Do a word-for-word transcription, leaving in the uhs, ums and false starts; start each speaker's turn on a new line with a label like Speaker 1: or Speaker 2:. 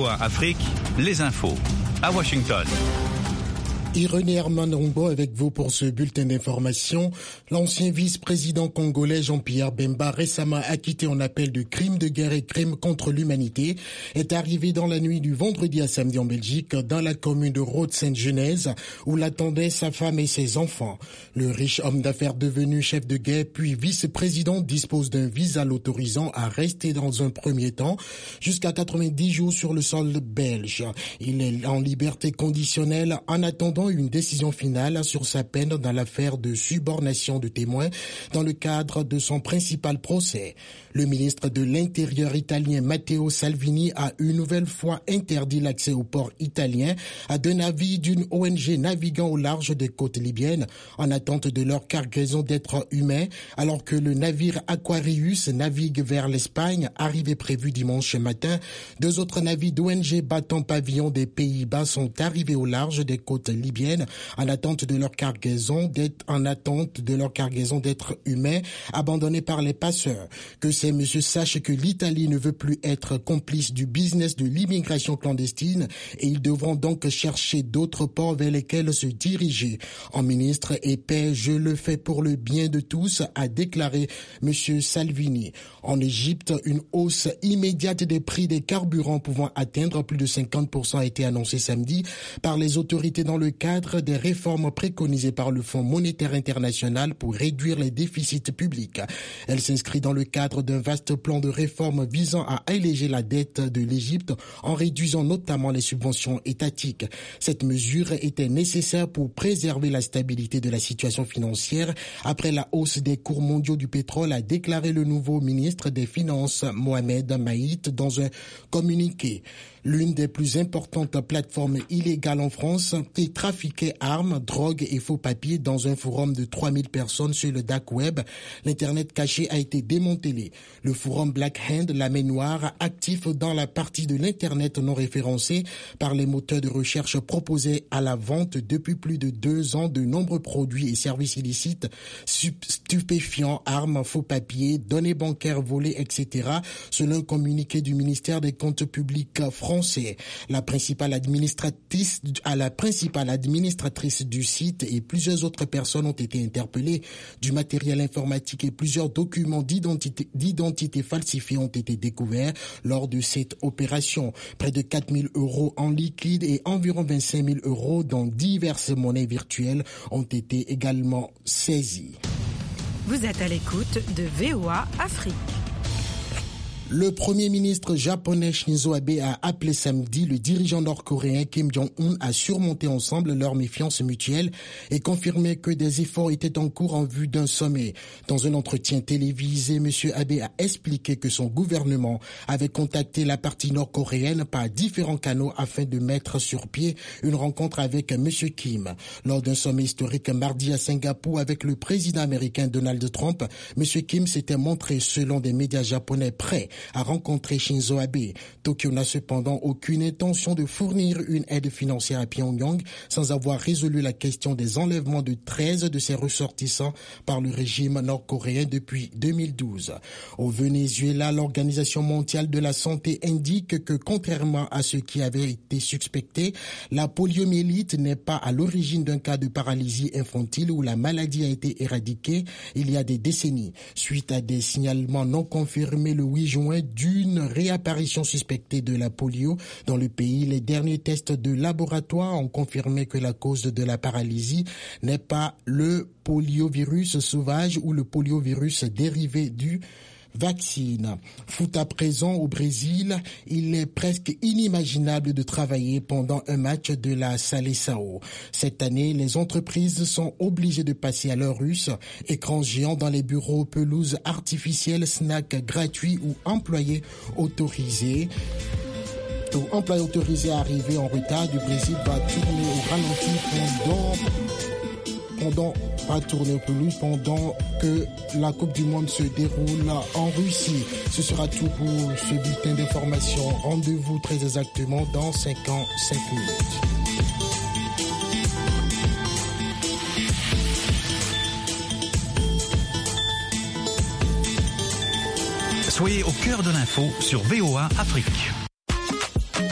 Speaker 1: A Afrique, les infos. À Washington.
Speaker 2: Irénée Hermann-Rombo avec vous pour ce bulletin d'information. L'ancien vice-président congolais Jean-Pierre Bemba, récemment acquitté en appel de crimes de guerre et crimes contre l'humanité, est arrivé dans la nuit du vendredi à samedi en Belgique, dans la commune de Rode-Sainte-Genèse, où l'attendaient sa femme et ses enfants. Le riche homme d'affaires devenu chef de guerre puis vice-président dispose d'un visa l'autorisant à rester dans un premier temps jusqu'à quatre-vingt-dix jours sur le sol belge. Il est en liberté conditionnelle en attendant une décision finale sur sa peine dans l'affaire de subornation de témoins dans le cadre de son principal procès. Le ministre de l'Intérieur italien Matteo Salvini a une nouvelle fois interdit l'accès au port italien à deux navires d'une O N G naviguant au large des côtes libyennes en attente de leur cargaison d'êtres humains, alors que le navire Aquarius navigue vers l'Espagne, arrivée prévue dimanche matin. Deux autres navires d'O N G battant pavillon des Pays-Bas sont arrivés au large des côtes libyennes en attente de leur cargaison d'être en attente de leur cargaison d'êtres humains abandonnés par les passeurs. Que ces messieurs sachent que l'Italie ne veut plus être complice du business de l'immigration clandestine et ils devront donc chercher d'autres ports vers lesquels se diriger. En ministre et paix, je le fais pour le bien de tous, a déclaré monsieur Salvini. En Égypte, une hausse immédiate des prix des carburants pouvant atteindre plus de cinquante pour cent a été annoncée samedi par les autorités dans le cadre des réformes préconisées par le Fonds monétaire international pour réduire les déficits publics. Elle s'inscrit dans le cadre d'un vaste plan de réforme visant à alléger la dette de l'Égypte en réduisant notamment les subventions étatiques. Cette mesure était nécessaire pour préserver la stabilité de la situation financière après la hausse des cours mondiaux du pétrole, a déclaré le nouveau ministre des Finances Mohamed Maït dans un communiqué. L'une des plus importantes plateformes illégales en France qui trafiquait armes, drogues et faux papiers dans un forum de trois mille personnes sur le dark web. L'Internet caché a été démantelé. Le forum Black Hand, la main noire, actif dans la partie de l'Internet non référencée par les moteurs de recherche, proposait à la vente depuis plus de deux ans de nombreux produits et services illicites, stupéfiants, armes, faux papiers, données bancaires volées, et cetera, selon un communiqué du ministère des Comptes publics français. La principale administratrice, à la principale administratrice du site et plusieurs autres personnes ont été interpellées. Du matériel informatique et plusieurs documents d'identité, d'identité falsifiés ont été découverts lors de cette opération. Près de quatre mille euros en liquide et environ vingt-cinq mille euros dans diverses monnaies virtuelles ont été également saisis.
Speaker 3: Vous êtes à l'écoute de V O A Afrique.
Speaker 2: Le premier ministre japonais Shinzo Abe a appelé samedi le dirigeant nord-coréen Kim Jong-un à surmonter ensemble leur méfiance mutuelle et confirmé que des efforts étaient en cours en vue d'un sommet. Dans un entretien télévisé, M. Abe a expliqué que son gouvernement avait contacté la partie nord-coréenne par différents canaux afin de mettre sur pied une rencontre avec M. Kim. Lors d'un sommet historique mardi à Singapour avec le président américain Donald Trump, M. Kim s'était montré, selon des médias japonais, prêt à rencontrer Shinzo Abe. Tokyo n'a cependant aucune intention de fournir une aide financière à Pyongyang sans avoir résolu la question des enlèvements de treize de ses ressortissants par le régime nord-coréen depuis deux mille douze. Au Venezuela, l'Organisation mondiale de la santé indique que, contrairement à ce qui avait été suspecté, la poliomyélite n'est pas à l'origine d'un cas de paralysie infantile où la maladie a été éradiquée il y a des décennies. Suite à des signalements non confirmés le huit juin d'une réapparition suspectée de la polio dans le pays, les derniers tests de laboratoire ont confirmé que la cause de la paralysie n'est pas le poliovirus sauvage ou le poliovirus dérivé du vaccine. Foot à présent au Brésil, il est presque inimaginable de travailler pendant un match de la Seleção. Cette année, les entreprises sont obligées de passer à l'heure russe, écrans géants dans les bureaux, pelouses artificielles, snacks gratuits ou employés autorisés. Tout employé autorisé à arriver en retard du Brésil va tourner au ralenti pendant pendant pas tourner au pelouse pendant que la Coupe du Monde se déroule en Russie. Ce sera tout pour ce bulletin d'information. Rendez-vous très exactement dans cinquante-cinq minutes.
Speaker 1: Soyez au cœur de l'info sur V O A Afrique.